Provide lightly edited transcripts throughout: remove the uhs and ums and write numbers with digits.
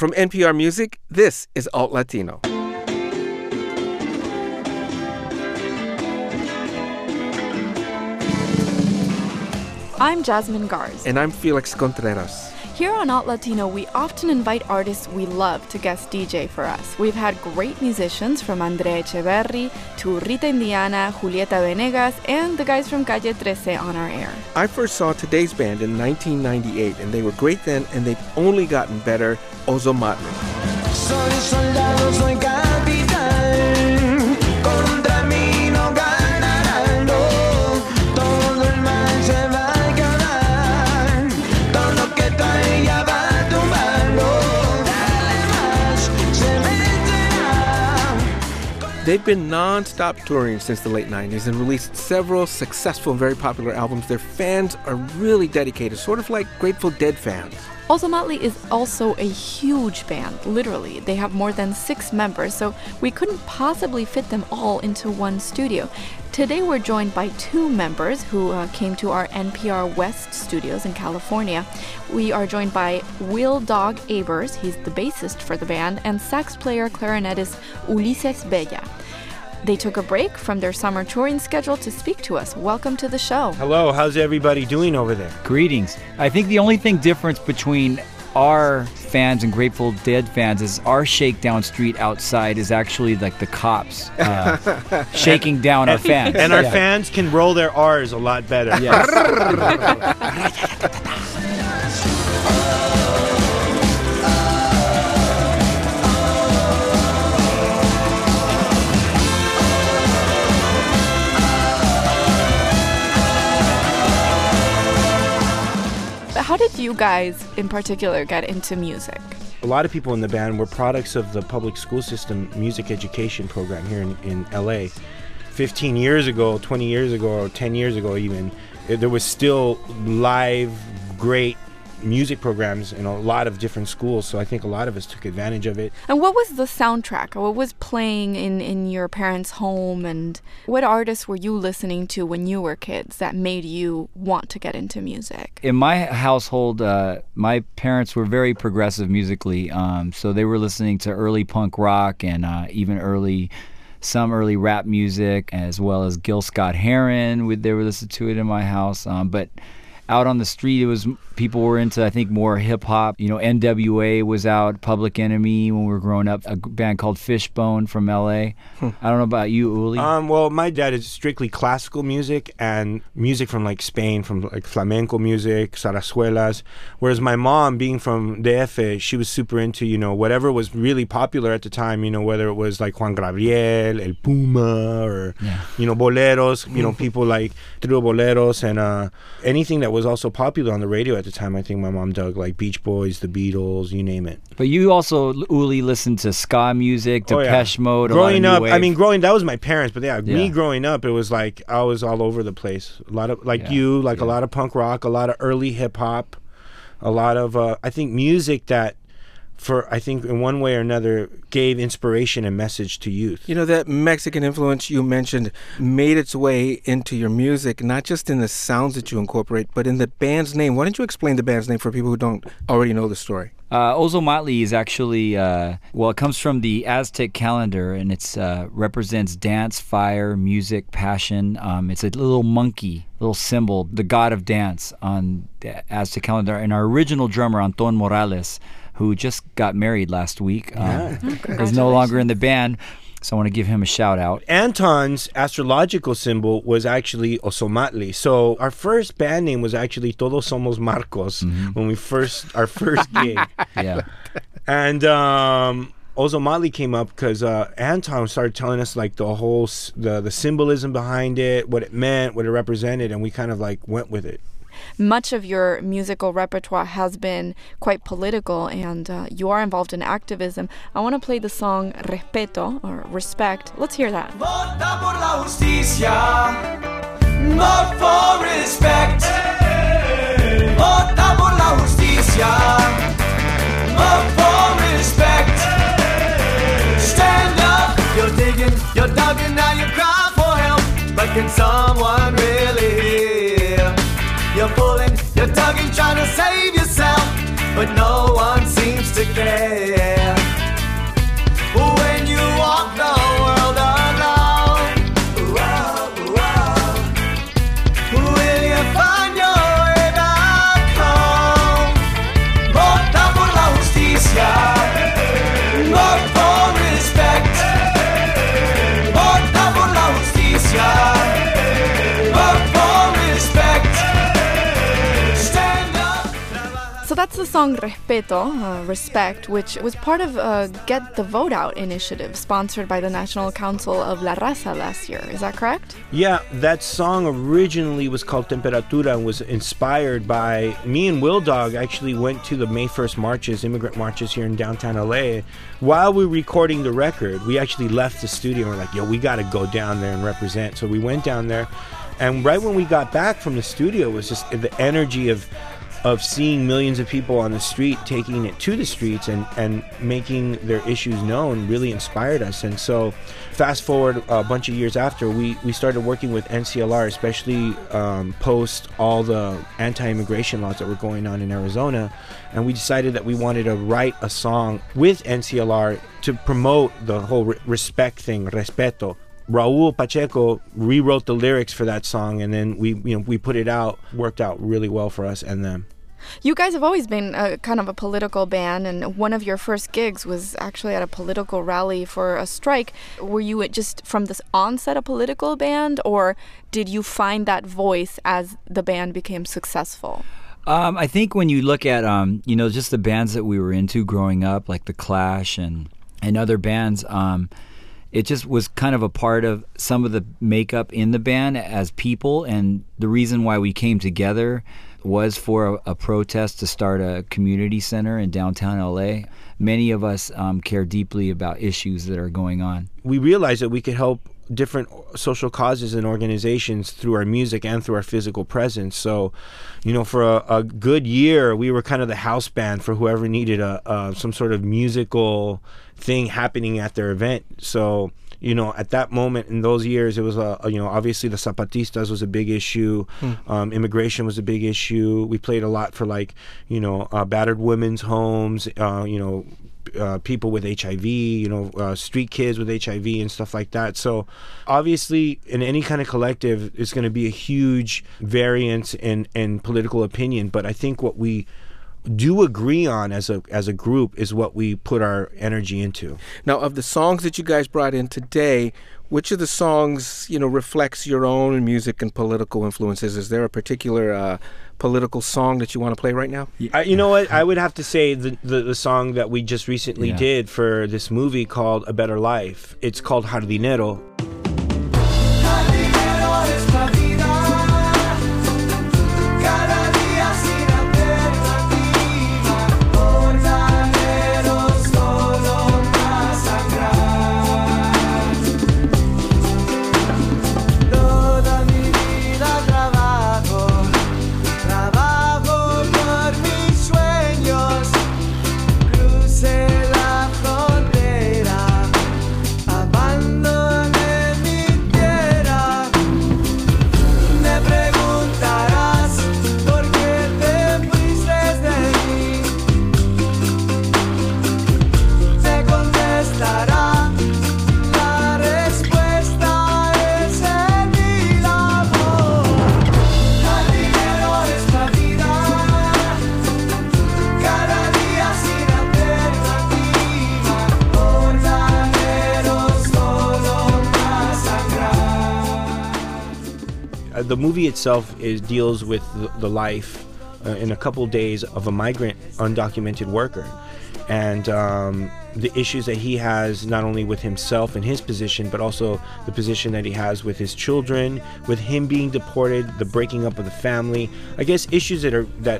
From NPR Music, this is Alt Latino. I'm Jasmine Garz. And I'm Felix Contreras. Here on Alt Latino, we often invite artists we love to guest DJ for us. We've had great musicians from Andrea Echeverri to Rita Indiana, Julieta Venegas, and the guys from Calle 13 on our air. I first saw today's band in 1998, and they were great then, and they've only gotten better. Ozomatli. Soy soldado, soy capitán, contra mí no ganarán, no, todo el mal se va a acabar, todo lo que trae ya va tumbando, dale más, se vencerá. They've been non-stop touring since the late 90s and released several successful and very popular albums. Their fans are really dedicated, sort of like Grateful Dead fans. Ozomatli is also a huge band, literally. They have more than 6 members, so we couldn't possibly fit them all into one studio. Today we're joined by 2 members who came to our NPR West studios in California. We are joined by Will Dog Abers, he's the bassist for the band, and sax player clarinetist Ulises Bella. They took a break from their summer touring schedule to speak to us. Welcome to the show. Hello, how's everybody doing over there? Greetings. I think the only difference between our fans and Grateful Dead fans is our shakedown street outside is actually like the cops shaking down our fans. And our fans can roll their R's a lot better. Yes. How did you guys, in particular, get into music? A lot of people in the band were products of the public school system music education program here in LA. 15 years ago, 20 years ago, or 10 years ago even, there was still live, great music programs in a lot of different schools, so I think a lot of us took advantage of it. And what was the soundtrack? What was playing in your parents' home, and what artists were you listening to when you were kids that made you want to get into music? In my household, my parents were very progressive musically, so they were listening to early punk rock and even some early rap music, as well as Gil Scott-Heron. They were listening to it in my house, but out on the street, people were into, I think, more hip-hop. You know, NWA was out, Public Enemy when we were growing up, a band called Fishbone from L.A. I don't know about you, Uli. Well, my dad is strictly classical music and music from, like, Spain, from, like, flamenco music, zarzuelas, whereas my mom, being from DF, she was super into, you know, whatever was really popular at the time, you know, whether it was, like, Juan Gabriel, El Puma, or, you know, boleros, you know, people like Trio Boleros, and anything that was also popular on the radio at the time. I think my mom dug like Beach Boys, the Beatles, you name it. But you also, Uli, listened to ska music, Depeche Mode, growing a lot of up, new wave. I mean, that was my parents, but me growing up, it was like I was all over the place. A lot of, like a lot of punk rock, a lot of early hip hop, a lot of, I think, music that, I think in one way or another, gave inspiration and message to youth. You know, that Mexican influence you mentioned made its way into your music, not just in the sounds that you incorporate, but in the band's name. Why don't you explain the band's name for people who don't already know the story? Ozomatli is actually, it comes from the Aztec calendar, and it represents dance, fire, music, passion. It's a little monkey, little symbol, the god of dance on the Aztec calendar. And our original drummer, Anton Morales, who just got married last week, is no longer in the band. So I want to give him a shout out. Anton's astrological symbol was actually Ozomatli. So our first band name was actually Todos Somos Marcos when our first gig. Yeah. And Ozomatli came up because Anton started telling us like the whole the symbolism behind it, what it meant, what it represented, and we kind of like went with it. Much of your musical repertoire has been quite political, and you are involved in activism. I want to play the song Respeto, or Respect. Let's hear that. Vota por la justicia, vote for respect. Vota por la justicia, vote for respect. Stand up, you're digging, you're dug, now you cry for help. But can someone really hear? You're pulling, you're tugging, trying to save yourself, but no one seems to care. That's the song Respeto, Respect, which was part of Get the Vote Out initiative sponsored by the National Council of La Raza last year. Is that correct? Yeah, that song originally was called Temperatura and was inspired by me and Will Dog actually went to the May 1st marches, immigrant marches here in downtown LA. While we were recording the record, we actually left the studio and we're like, yo, we got to go down there and represent. So we went down there, and right when we got back from the studio was just the energy of seeing millions of people on the street, taking it to the streets and making their issues known really inspired us. And so fast forward a bunch of years after, we started working with NCLR, especially post all the anti-immigration laws that were going on in Arizona. And we decided that we wanted to write a song with NCLR to promote the whole respect thing, respeto. Raul Pacheco rewrote the lyrics for that song, and then we put it out. Worked out really well for us and them. You guys have always been kind of a political band, and one of your first gigs was actually at a political rally for a strike. Were you just from the onset a political band, or did you find that voice as the band became successful? I think when you look at just the bands that we were into growing up, like The Clash and other bands, it just was kind of a part of some of the makeup in the band as people, and the reason why we came together was for a protest to start a community center in downtown LA. Many of us care deeply about issues that are going on. We realized that we could help different social causes and organizations through our music and through our physical presence. So, for a good year, we were kind of the house band for whoever needed some sort of musical thing happening at their event. So, at that moment in those years, it was obviously the Zapatistas was a big issue. Immigration was a big issue. We played a lot for battered women's homes, people with HIV, street kids with HIV and stuff like that. So obviously in any kind of collective, it's going to be a huge variance in political opinion. But I think what we do agree on as a group is what we put our energy into. Now, of the songs that you guys brought in today, which of the songs, reflects your own music and political influences? Is there a particular political song that you want to play right now? You know what? I would have to say the song that we just recently did for this movie called A Better Life. It's called Jardinero. The movie itself deals with the life in a couple days of a migrant undocumented worker, and the issues that he has not only with himself and his position, but also the position that he has with his children, with him being deported, the breaking up of the family. I guess issues that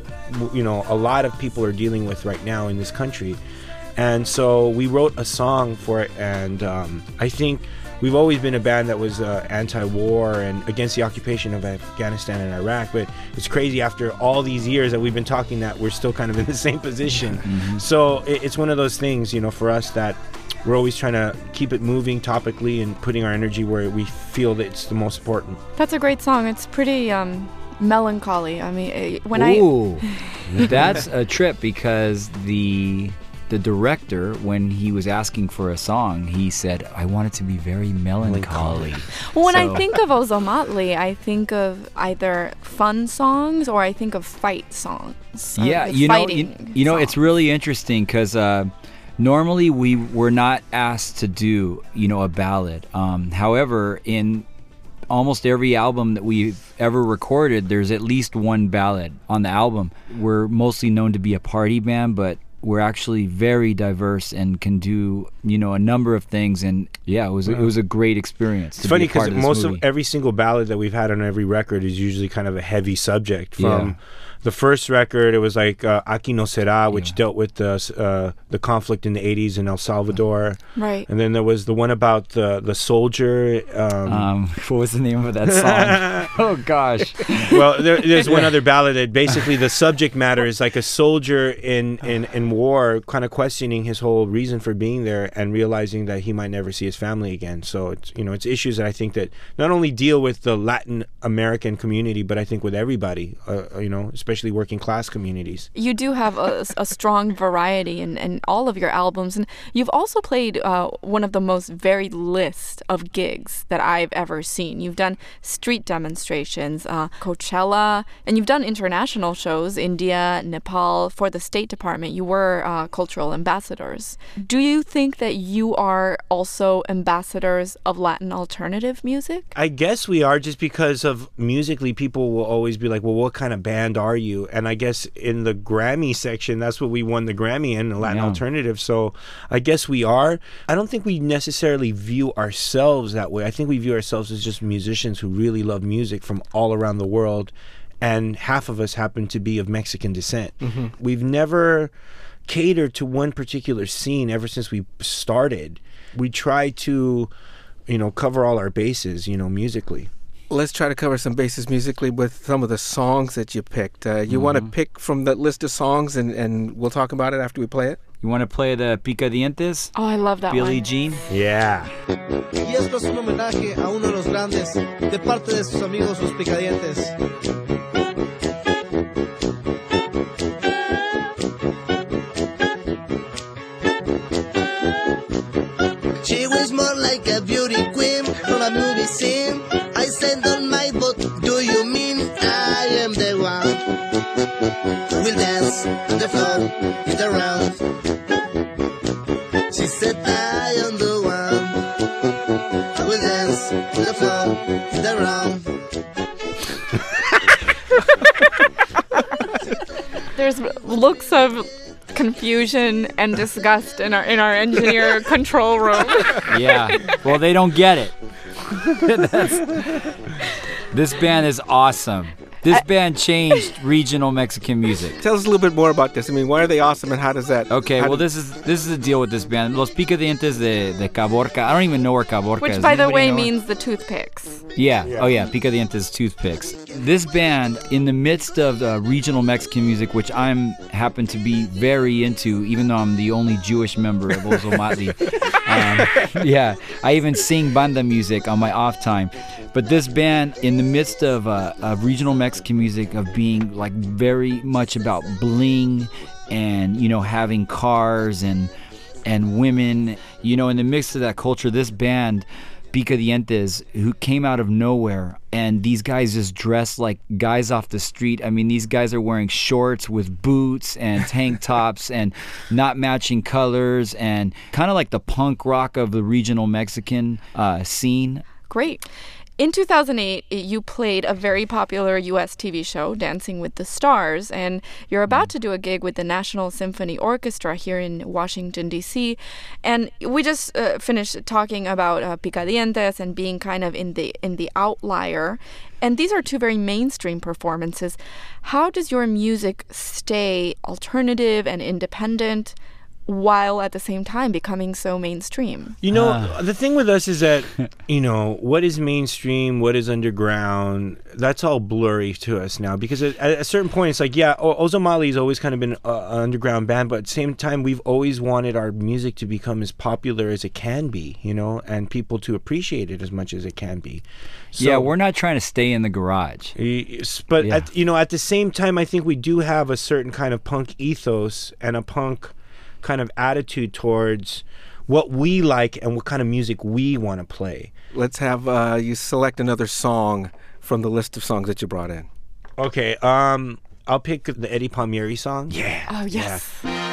a lot of people are dealing with right now in this country. And so we wrote a song for it, and I think we've always been a band that was anti-war and against the occupation of Afghanistan and Iraq, but it's crazy after all these years that we've been talking that we're still kind of in the same position. Mm-hmm. So it's one of those things, for us that we're always trying to keep it moving topically and putting our energy where we feel that it's the most important. That's a great song. It's pretty melancholy. I mean, That's a trip, because the director, when he was asking for a song, he said, I want it to be very melancholy. Well, when I think of Ozomatli, I think of either fun songs or I think of fight songs. Yeah, it's really interesting because normally we were not asked to do, a ballad. However, in almost every album that we've ever recorded, there's at least one ballad on the album. We're mostly known to be a party band, but we're actually very diverse and can do, a number of things. And yeah, it was a great experience. It's funny because most of every single ballad that we've had on every record is usually kind of a heavy subject. From the first record, it was like Aquí No Será, which dealt with the conflict in the 80s in El Salvador. Right. And then there was the one about the soldier. What was the name of that song? Oh, gosh. Well, there's one other ballad that basically the subject matter is like a soldier in war kind of questioning his whole reason for being there and realizing that he might never see his family again. So it's issues that I think that not only deal with the Latin American community, but I think with everybody, especially working class communities. You do have a strong variety in all of your albums, and you've also played one of the most varied list of gigs that I've ever seen. You've done street demonstrations, Coachella, and you've done international shows, India, Nepal. For the State Department, you were cultural ambassadors. Do you think that you are also ambassadors of Latin alternative music? I guess we are, just because of musically, people will always be like, well, what kind of band are you? And I guess in the Grammy section, that's what we won the Grammy in, Latin alternative. So I guess we are. I don't think we necessarily view ourselves that way. I think we view ourselves as just musicians who really love music from all around the world. And half of us happen to be of Mexican descent. Mm-hmm. We've never catered to one particular scene ever since we started. We try to, cover all our bases, musically. Let's try to cover some bases musically with some of the songs that you picked. You want to pick from that list of songs, and we'll talk about it after we play it? You want to play the Picadientes? Oh, I love that Billie one. Jean? Yeah. Y esto es un homenaje a uno de los grandes de parte de sus amigos los Picadientes. She was more like a beauty queen from a movie scene. I said on my boat, do you mean I am the one? We'll dance on the floor, hit around. She said I am the one. We'll dance on the floor, hit around. There's looks of confusion and disgust in our engineer control room. Yeah. Well, they don't get it. This band is awesome. This band changed regional Mexican music. Tell us a little bit more about this. I mean, why are they awesome, and how does that... Okay, well, this is the deal with this band. Los Picadientes de Caborca. I don't even know where Caborca is. Which, by the way, know? means the toothpicks. Yeah. Oh, yeah. Picadientes toothpicks. This band, in the midst of regional Mexican music, which happen to be very into, even though I'm the only Jewish member of Ozomatli. Yeah. I even sing banda music on my off time. But this band, in the midst of regional Mexican music, of being like very much about bling and, having cars and women, in the midst of that culture, this band, Picadientes, who came out of nowhere, and these guys just dressed like guys off the street. I mean, these guys are wearing shorts with boots and tank tops and not matching colors, and kind of like the punk rock of the regional Mexican scene. Great. In 2008, you played a very popular U.S. TV show, Dancing with the Stars, and you're about to do a gig with the National Symphony Orchestra here in Washington, D.C. And we just finished talking about Picadientes and being kind of in the outlier. And these are two very mainstream performances. How does your music stay alternative and independent while at the same time becoming so mainstream? The thing with us is that, what is mainstream, what is underground, that's all blurry to us now. Because at a certain point, it's like, Ozomatli has always kind of been an underground band, but at the same time, we've always wanted our music to become as popular as it can be, and people to appreciate it as much as it can be. So, yeah, we're not trying to stay in the garage. But, at the same time, I think we do have a certain kind of punk ethos and a punk kind of attitude towards what we like and what kind of music we want to play. Let's have you select another song from the list of songs that you brought in. Okay, I'll pick the Eddie Palmieri song. Yeah. Oh, yes. Yeah.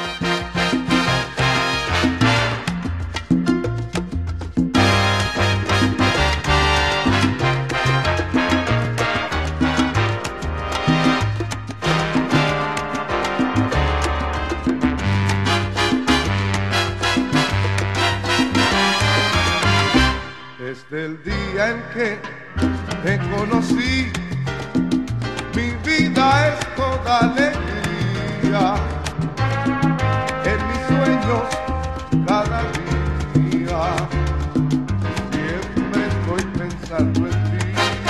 Desde el día en que te conocí, mi vida es toda alegría. En mis sueños cada día siempre estoy pensando en ti.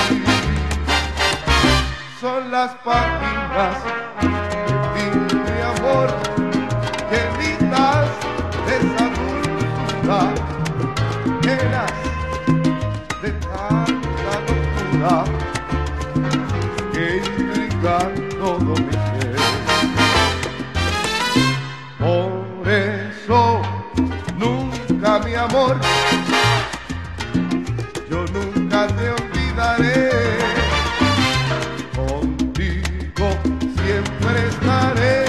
Son las páginas de ti, mi amor, llenitas de esa dulzura, llenas de tanta locura que intrigan todo mi ser. Por eso nunca, mi amor, yo nunca te olvidaré. Contigo siempre estaré,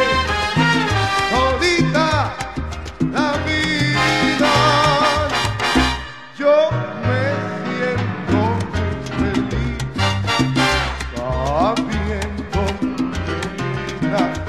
todita la vida. Yo me siento muy feliz sabiendo que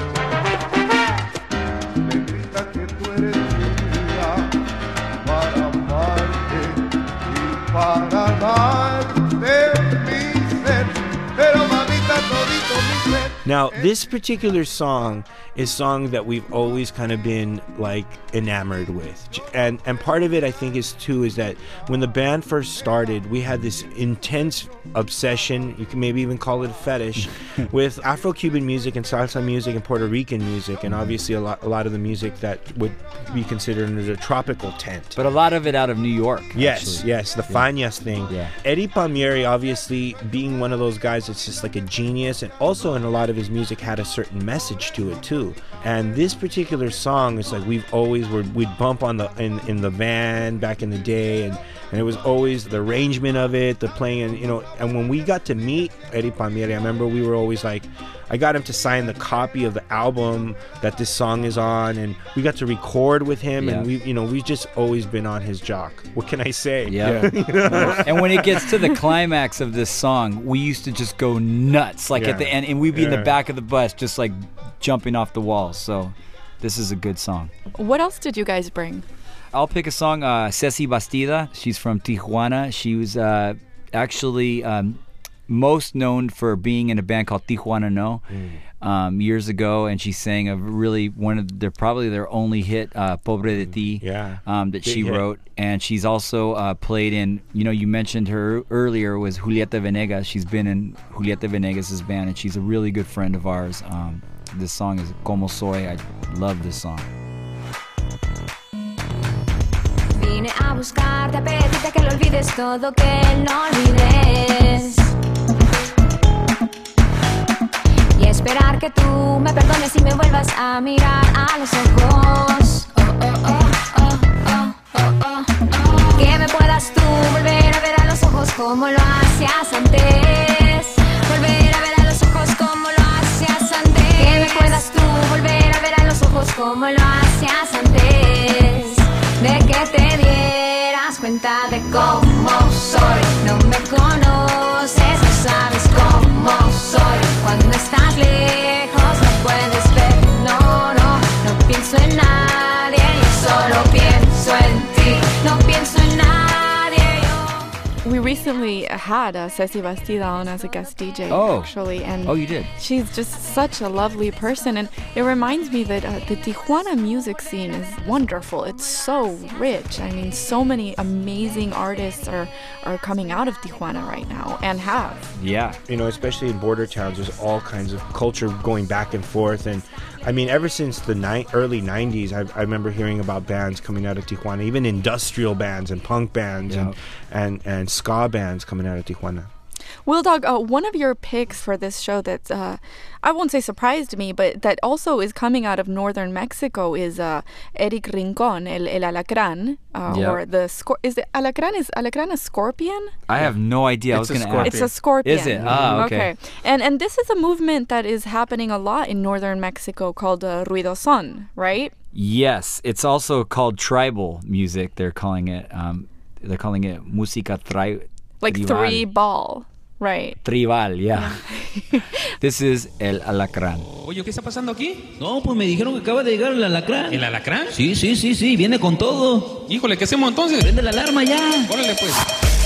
me grita que tú eres mía para amarte y para darte mi ser. Pero mamita, todito mi ser. Now, this particular song is a song that we've always kind of been like enamored with. And part of it, I think, is that when the band first started, we had this intense obsession, you can maybe even call it a fetish, with Afro-Cuban music and salsa music and Puerto Rican music, and obviously a lot of the music that would be considered under the tropical tent. But a lot of it out of New York. Yes, actually. yes, the Fanias thing. Yeah. Eddie Palmieri, obviously, being one of those guys that's just like a genius, and also in a lot of his music had a certain message to it too. And this particular song is like we'd bump on in the van back in the day, and it was always the arrangement of it, the playing, and when we got to meet Eddie Palmieri, I remember we were always like, I got him to sign the copy of the album that this song is on, and we got to record with him, and we've just always been on his jock. What can I say? Yeah. And when it gets to the climax of this song, we used to just go nuts, like at the end, and we'd be in the back of the bus, just like jumping off the walls. So this is a good song. What else did you guys bring? I'll pick a song, Ceci Bastida. She's from Tijuana. She was actually most known for being in a band called Tijuana No years ago, and she sang probably their only hit, Pobre de Ti, that she wrote. And she's also played in, you mentioned her earlier, was Julieta Venegas. She's been in Julieta Venegas' band, and she's a really good friend of ours. This song is Como Soy. I love this song. Vine a buscarte, a pedirte que lo olvides todo, que no olvides. Y esperar que tú me perdones y me vuelvas a mirar a los ojos. Que me puedas tú volver a ver a los ojos como lo hacías antes. Volver a ver a los ojos como lo hacías antes. Que me puedas tú volver a ver a los ojos como lo hacías antes. De que te dieras cuenta de cómo soy. No me conoces, no sabes cómo soy. Cuando estás lejos no puedes ver. No pienso en nadie, yo solo pienso en ti. No pienso en nadie, We recently had Ceci Bastida on as a guest DJ, actually. And you did? She's just such a lovely person. And it reminds me that the Tijuana music scene is wonderful. It's so rich. I mean, so many amazing artists are coming out of Tijuana right now and have. Yeah. Especially in border towns, there's all kinds of culture going back and forth. And I mean, ever since the early 90s, I remember hearing about bands coming out of Tijuana, even industrial bands and punk bands and ska bands coming out of Tijuana. Will Dog, one of your picks for this show that I won't say surprised me, but that also is coming out of northern Mexico is Eric Rincon, El Alacrán, or the is Alacrán a scorpion? I have no idea. I was going to ask. It's a scorpion. Is it? Ah, okay. And this is a movement that is happening a lot in northern Mexico called Ruidoson, right? Yes, it's also called tribal music. They're calling it música tribal. Like three ball. Right. Tribal, yeah. This is El Alacrán. Oye, ¿qué está pasando aquí? No, pues me dijeron que acaba de llegar el alacrán. ¿El alacrán? Sí, viene con todo. Híjole, ¿qué hacemos entonces? Prende la alarma ya. Órale, pues.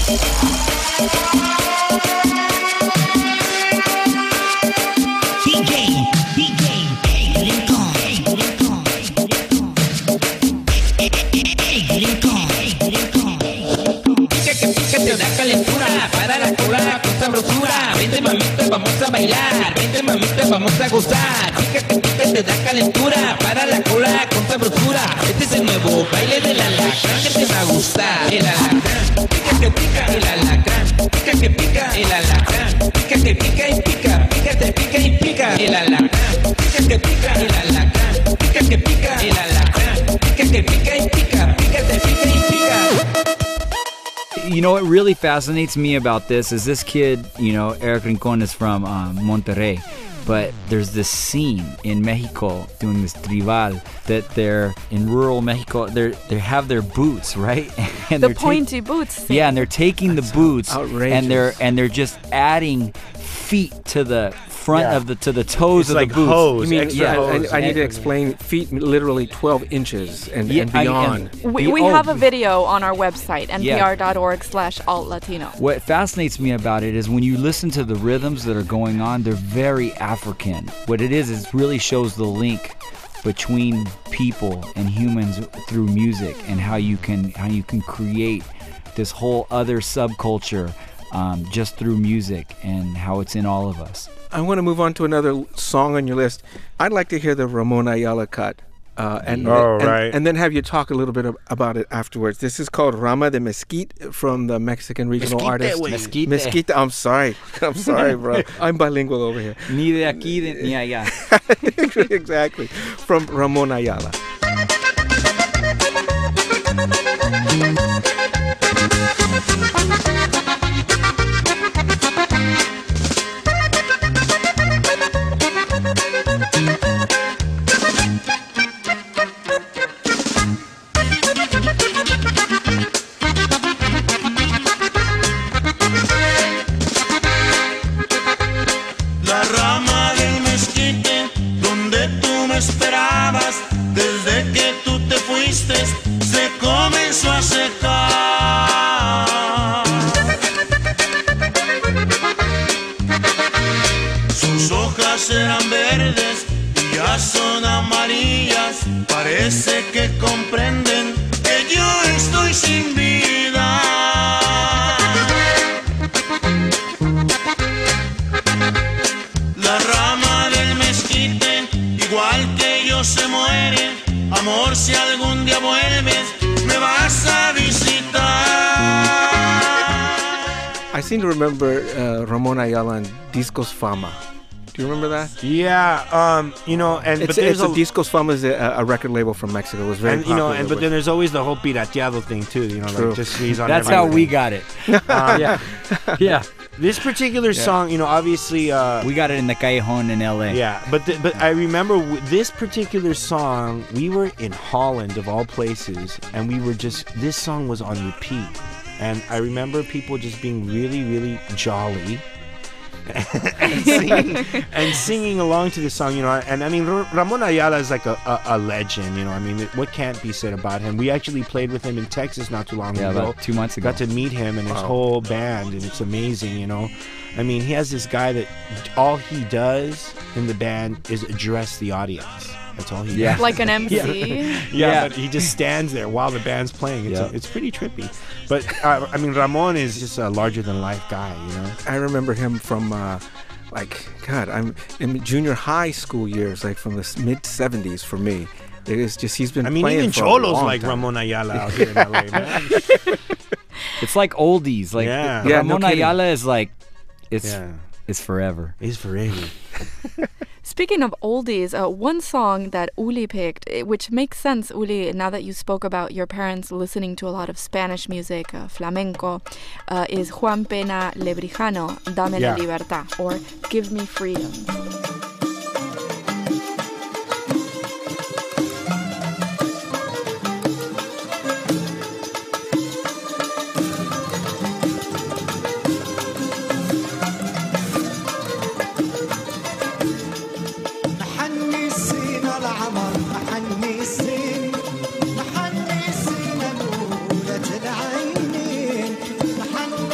Te da calentura, para la cola con sabrosura. Vente mamita, vamos a bailar. Vente mamita, vamos a gozar. Pica, te da calentura, para la cola con sabrosura. Este es el nuevo baile del alacrán que te va a gustar. El alacrán, pica que pica, el alacrán, pica que pica, el alacrán, pica que pica y pica, pica te pica y pica, el alacrán, pica que pica, el alacrán, pica que pica, el alacrán, pica que pica y pica, pica te pica y pica. You know what really fascinates me about this is this kid, you know, Eric Rincon is from Monterrey, but there's this scene in Mexico doing this tribal that they're in rural Mexico. They have their boots, right? And The pointy boots. yeah, and they're taking the boots outrageous. and they're just adding feet to the front of the to the toes It's of like the boots. hose. You mean, extra hose. I need to explain feet literally 12 inches and beyond. We have a video on our website, npr.org/altlatino. What fascinates me about it is when you listen to the rhythms that are going on, they're very African. What it is really shows the link between people and humans through music and how you can create this whole other subculture just through music and how it's in all of us. I want to move on to another song on your list. I'd like to hear the Ramon Ayala cut. And then have you talk a little bit about it afterwards. This is called Rama de Mesquite from the Mexican regional artist. Mesquite. I'm sorry, bro. I'm bilingual over here. Ni de aquí ni allá. Exactly. From Ramon Ayala. La rama del mezquite, donde tú me esperabas, desde que tú te fuiste, se comenzó a secar. Sus hojas eran verdes y ya son amarillas, parece que comprenden que yo estoy sin vida. La rama del mezquite, igual que yo, se muere. Amor, si algún día vuelves, me vas a visitar. I seem to remember Ramon Ayala and Discos Fama. Do you remember that? Yeah, you know, and but there's a Discos Fama is a record label from Mexico. It was very and you know, popular, but then there's always the whole pirateado thing too. You know, True. like just squeeze on. That's how everything. we got it. Yeah. This particular song, you know, obviously We got it in the Callejon in LA. yeah, but I remember this particular song. We were in Holland of all places, and we were this song was on repeat, and I remember people just being really, really jolly. and singing along to this song, you know, and I mean Ramon Ayala is like a legend, you know. I mean, what can't be said about him? We actually played with him in Texas not too long ago. About 2 months ago. Got to meet him and his whole band, and it's amazing, you know. I mean, he has this guy that all he does in the band is address the audience. That's all he does. Like an MC. Yeah, but he just stands there while the band's playing. It's pretty trippy. But I mean, Ramon is just a larger than life guy, you know. I remember him from I'm in junior high school years, like from the mid '70s for me. It is just he's been. I mean, playing even for a cholos long like time. Ramon Ayala out here in LA, man. It's like oldies. Like Yeah. Yeah, Ramon no kidding. Ayala is like it's Yeah. forever. He's forever. Speaking of oldies, one song that Uli picked, which makes sense, Uli, now that you spoke about your parents listening to a lot of Spanish music, flamenco, is Juan Pena Lebrijano, Dame la Libertad, or Give Me Freedom. محني السين العمر محني السين الأولى العينين محني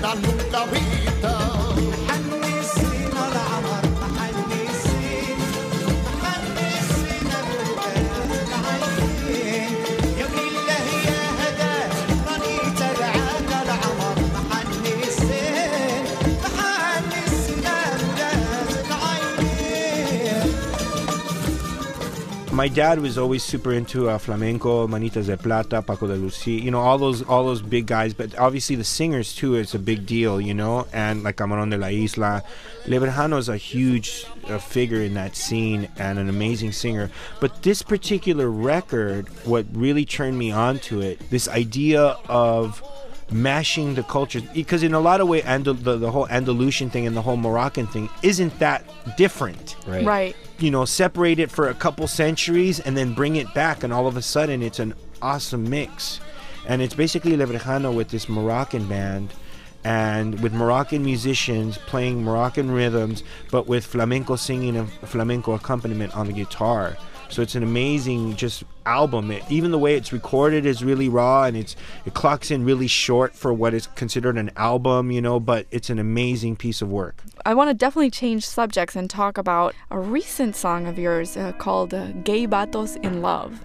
My dad was always super into flamenco, Manitas de Plata, Paco de Lucía, you know, all those big guys. But obviously the singers too, it's a big deal, you know. And like Camarón de la Isla, Lebrejano is a huge figure in that scene and an amazing singer. But this particular record, what really turned me on to it, this idea of mashing the cultures, because in a lot of ways the whole Andalusian thing and the whole Moroccan thing isn't that different, Right. You know, separate it for a couple centuries and then bring it back, and all of a sudden it's an awesome mix. And it's basically Lebrejano with this Moroccan band and with Moroccan musicians playing Moroccan rhythms, but with flamenco singing and flamenco accompaniment on the guitar. So it's an amazing just album. Even the way it's recorded is really raw, and it clocks in really short for what is considered an album, you know, but it's an amazing piece of work. I want to definitely change subjects and talk about a recent song of yours called Gay Vatos in Love.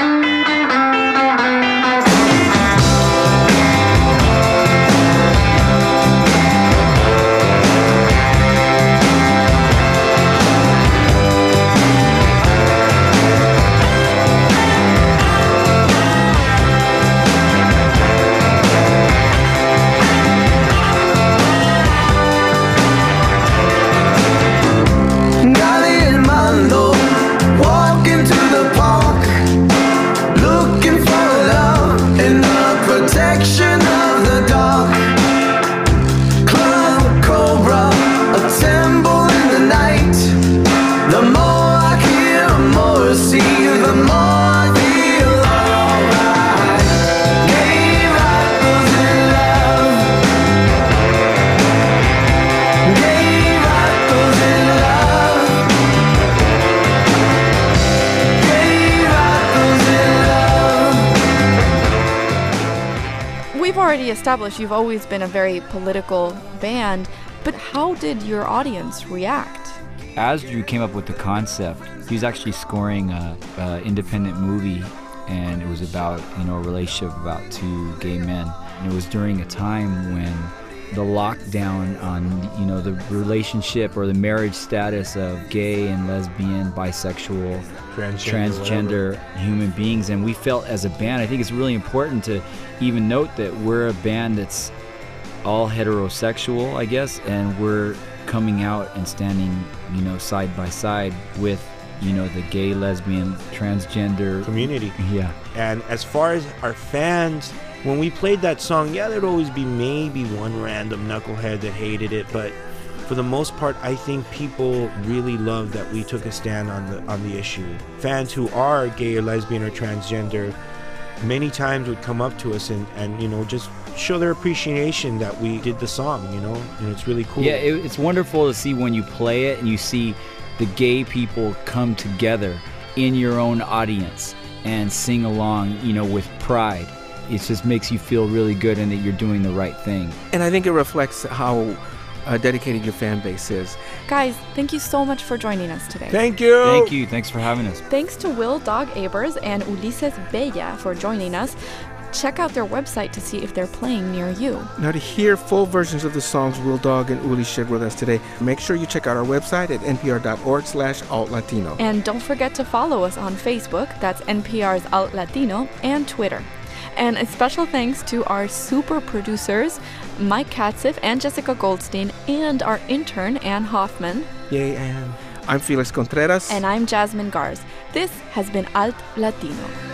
Walking to the park, looking for love in the protection of the dark. Club Cobra, a temple in the night. The more I hear, the more I see, the more I feel alright. Gay rappers in love. Gay rappers in love. We've already established you've always been a very political band, but how did your audience react? As Drew came up with the concept, he was actually scoring an independent movie, and it was about, you know, a relationship about two gay men. And it was during a time when the lockdown on, you know, the relationship or the marriage status of gay and lesbian, bisexual, transgender human beings. And we felt as a band, I think it's really important to even note that we're a band that's all heterosexual, I guess, and we're coming out and standing, you know, side by side with, you know, the gay, lesbian, transgender community. Yeah. And as far as our fans, when we played that song, yeah, there'd always be maybe one random knucklehead that hated it, but for the most part, I think people really love that we took a stand on the issue. Fans who are gay or lesbian or transgender many times would come up to us and you know, just show their appreciation that we did the song, you know, and it's really cool. Yeah, it's wonderful to see when you play it and you see the gay people come together in your own audience and sing along, you know, with pride. It just makes you feel really good and that you're doing the right thing. And I think it reflects how dedicated your fan base is. Guys, thank you so much for joining us today. Thank you. Thank you. Thanks for having us. Thanks to Will Dog Abers and Ulises Bella for joining us. Check out their website to see if they're playing near you. Now, to hear full versions of the songs Will Dog and Uli shared with us today, make sure you check out our website at npr.org/altlatino. And don't forget to follow us on Facebook, that's NPR's Alt Latino, and Twitter. And a special thanks to our super producers, Mike Katzif and Jessica Goldstein, and our intern, Ann Hoffman. Yay, Ann. I'm Felix Contreras. And I'm Jasmine Garz. This has been Alt Latino.